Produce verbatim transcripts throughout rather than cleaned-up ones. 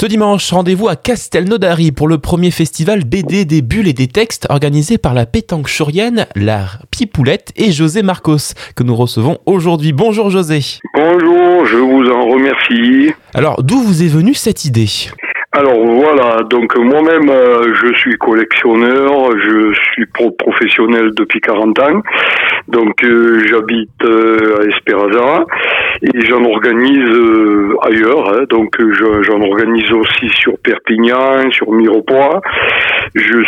Ce dimanche, rendez-vous à Castelnaudary pour le premier festival B D des bulles et des textes organisé par la pétanque chorienne, la Pipoulette et José Marcos, que nous recevons aujourd'hui. Bonjour José. Bonjour, je vous en remercie. Alors, d'où vous est venue cette idée ? Alors voilà, donc moi-même euh, je suis collectionneur, je suis pro professionnel depuis quarante ans, donc euh, j'habite euh, à Esperanza et j'en organise euh, ailleurs, hein, donc euh, je, j'en organise aussi sur Perpignan, sur Mirepoix. Je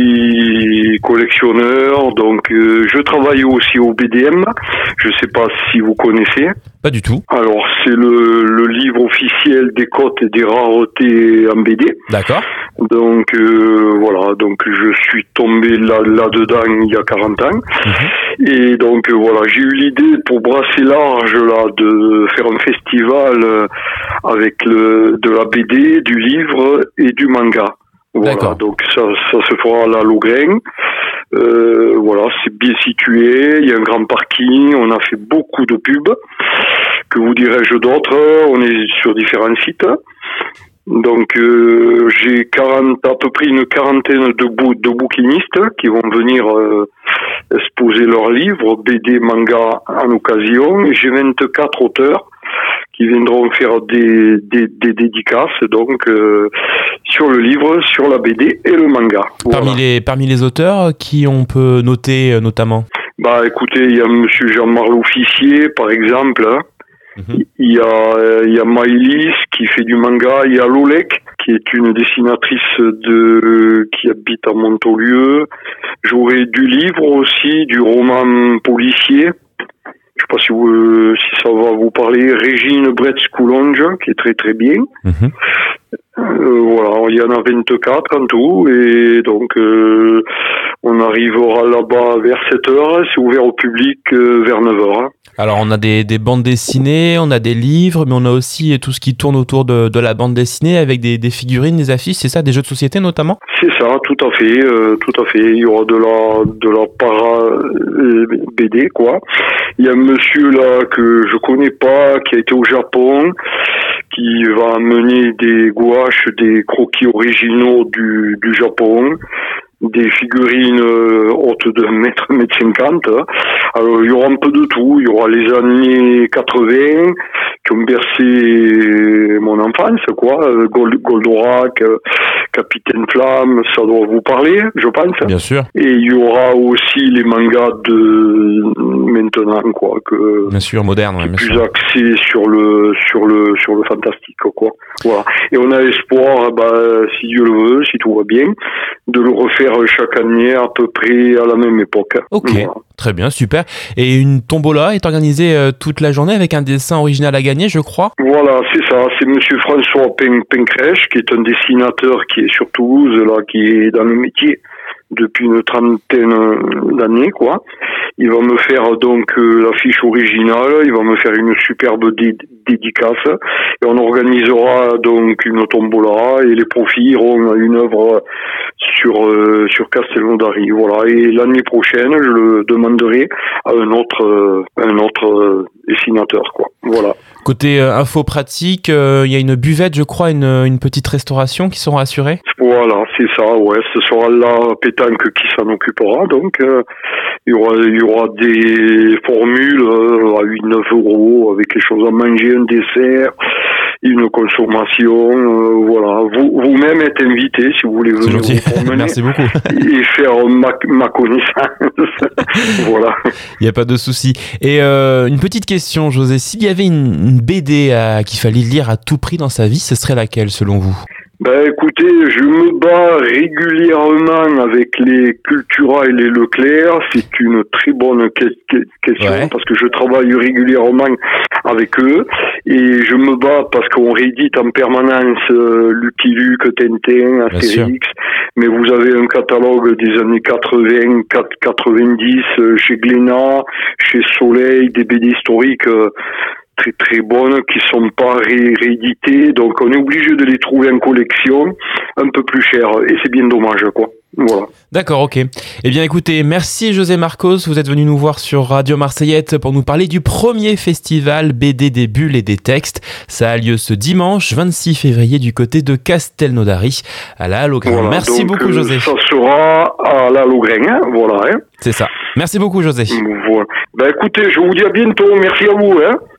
suis collectionneur, donc euh, je travaille aussi au B D M, je sais pas si vous connaissez. Pas du tout. Alors, c'est le, le livre officiel des cotes et des raretés en B D. D'accord. Donc, euh, voilà, donc je suis tombé là, là-dedans il y a quarante ans. Mmh. Et donc, euh, voilà, j'ai eu l'idée pour brasser large, là, de faire un festival euh, avec le, de la B D, du livre et du manga. Voilà, D'accord. donc ça, ça se fera à la Lougrain. Euh, voilà, c'est bien situé, il y a un grand parking, on a fait beaucoup de pubs, que vous dirais-je d'autres, on est sur différents sites. Donc euh, j'ai quarante, à peu près une quarantaine de, bou- de bouquinistes qui vont venir euh, exposer leurs livres, B D, manga en occasion, et j'ai vingt-quatre auteurs qui viendront faire des, des, des dédicaces donc euh, sur le livre, sur la B D et le manga. Voilà. Parmi les, parmi les auteurs, qui on peut noter euh, notamment ? Bah écoutez, il y a monsieur Jean-Marc L'Officier par exemple, mm-hmm. il y a il y a Maëlys qui fait du manga, il y a Lolek qui est une dessinatrice de qui habite à Montaulieu. J'aurai du livre aussi, du roman policier. Je sais pas si, vous, si ça va vous parler. Régine Bretz-Coulonge, qui est très très bien. Mm-hmm. Euh, voilà, il y en a vingt-quatre en tout, et donc euh, on arrivera là-bas vers sept heures, c'est ouvert au public euh, vers neuf heures. Alors on a des, des bandes dessinées, on a des livres, mais on a aussi tout ce qui tourne autour de, de la bande dessinée avec des, des figurines, des affiches, c'est ça, des jeux de société notamment ? C'est ça, tout à fait, euh, tout à fait. Il y aura de la de la para euh, B D quoi. Il y a un monsieur là que je connais pas, qui a été au Japon, qui va amener des gouaches, des croquis originaux du du Japon, des figurines euh, hautes de un mètre, un mètre cinquante. Alors il y aura un peu de tout. Il y aura les années quatre-vingts qui ont bercé mon enfance, quoi. Gold, Goldorak, euh, Capitaine Flamme, ça doit vous parler, je pense. Bien sûr. Et il y aura aussi les mangas de maintenant, quoi, que bien sûr, moderne, ouais, bien plus sûr. axé sur le sur le sur le fantastique, quoi. Voilà. Et on a espoir, bah, si Dieu le veut, si tout va bien, de le refaire chaque année à peu près à la même époque. Ok, voilà. Très bien, super. Et une tombola est organisée euh, toute la journée avec un dessin original à gagner, je crois. Voilà, c'est ça. C'est monsieur François Pen- Pencrèche, qui est un dessinateur qui est sur Toulouse, là, qui est dans le métier depuis une trentaine d'années, quoi. Il va me faire donc euh, l'affiche originale, il va me faire une superbe dé- dédicace, et on organisera donc une tombola, et les profits iront à une œuvre sur euh, sur Castelnaudary, voilà. Et l'année prochaine, je le demanderai à un autre euh, un autre euh, dessinateur, quoi. Voilà. Côté euh, info pratique, il euh, y a une buvette, je crois, une, une petite restauration qui seront assurées. Voilà, c'est ça, ouais. Ce sera la pétanque qui s'en occupera, donc euh, il y aura il y aura des formules euh, à huit neuf euros avec les choses à manger, un dessert, une consommation, euh, voilà. Vous vous-même êtes invité si vous voulez venir vous promener. Merci beaucoup. Et faire ma, ma connaissance. Voilà. Il n'y a pas de souci. Et euh, une petite question, José, s'il y avait une, une B D à, qu'il fallait lire à tout prix dans sa vie, ce serait laquelle selon vous ? Ben écoutez, je me bats régulièrement avec les Cultura et les Leclerc. C'est une très bonne que- que- question, ouais. Parce que je travaille régulièrement avec eux et je me bats parce qu'on réédite en permanence euh, Lucky Luke, Tintin, Astérix. Mais vous avez un catalogue des années quatre-vingts, quatre-vingt-dix euh, chez Glénat, chez Soleil, des B D historiques. Euh, très très bonnes qui sont pas ré- rééditées, donc on est obligé de les trouver en collection un peu plus cher et c'est bien dommage, quoi. Voilà. D'accord, ok. Eh bien écoutez, merci José Marcos, vous êtes venu nous voir sur Radio Marseillette pour nous parler du premier festival B D des bulles et des textes. Ça a lieu ce dimanche vingt-six février du côté de Castelnaudary à la Hallogren. Voilà, Merci donc, beaucoup José. Ça sera à la Hallogren, hein, voilà. Hein. C'est ça. Merci beaucoup José. Voilà. Ben écoutez, je vous dis à bientôt, merci à vous. Hein.